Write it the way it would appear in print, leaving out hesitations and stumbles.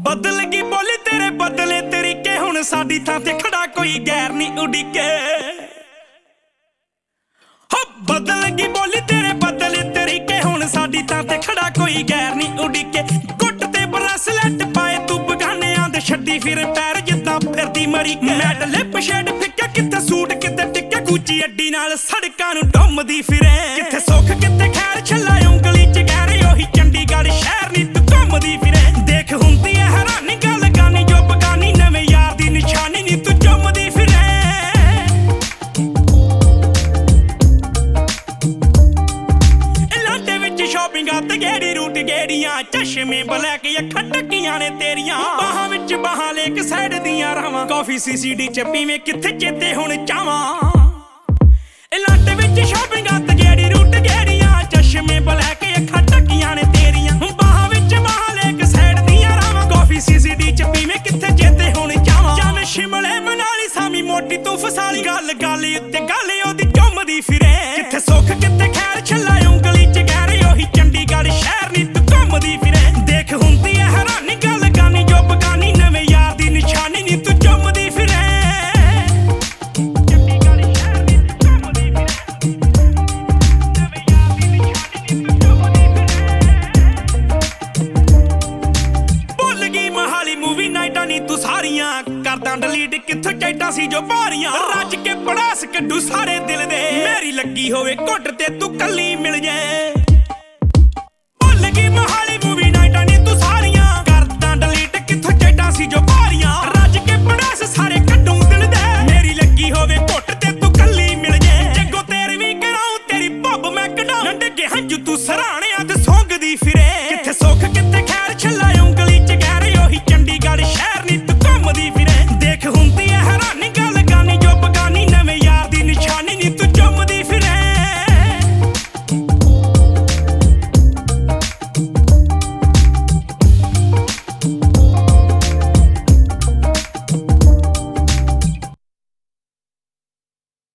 बदल गई बोली तेरे बदले तरीके, हुण साडी थां ते खड़ा कोई गैर नी उड़ीके। हो बदल गई बोली तेरे बदले तरीके, हुण साडी थां ते खड़ा कोई गैर नी उड़ीके। गुट ते ब्रेसलेट पाए तू बगानियां दे छड्डी फिर पैर जिद्दां फिरदी मरी के। मैट लिप शेड फिक्के किते सूट किते टिक्के, गुची अड्डी नाल सड़कां नूं डुमदी फिरे। किथे सुख किते खैर छल्ला उंगली च गैर, ओही चंडीगढ़ शहर नी तू घुमदी फिरे। देख हुंदी ऐ हैरानी गल गानी जो बगानी, नवें यार दी निशानी नी तू चुमदी फिरे। लांडे विच शॉपिंगां ते गेड़ी रूट गेड़ियां, चश्मे ब्लैक अखां टक्कियां ने तेरियां। बाहां विच बाहां लेक साइड दियां रावां, कॉफी सीसीडी च पीवें किथे चेते हुण चावां। लांडे विच शॉपिंगां ते गेड़ी रूट गेड़ियां, चश्मे ब्लैक अखां टक्कियां ने तेरियां। बाहां विच बाहां लेक साइड दियां रावां, कॉफी सीसीडी च पीवें किथे चेते हुण चावां। चल शिमले मनाली सामी मोटी तू फसाली, गल गल उत्ते गल ओदी चुमदी फिरे। किथे सुख किथे खैर छल्ला उंगली च गैर, ओही चंडीगढ़ शहर नी तू घुमदी फिरे। देख हुंदी ऐ हैरानी गल गानी जो बगानी, नवें यार दी निशानी नी तू चुमदी फिरे। चंडीगढ़ शहर नी तू घुमदी फिरे, नवें यार दी निशानी नी तू चुमदी फिरे। भुल गई मोहाली मूवी नाइटां नी तू सारियां, करदा डिलीट कित्थों चैटां सी जो भारियां। रज के पड़ास कड्डू सारे दिल दे, मेरी लगी होवे घुट ते तू कल्ली मिल जाए।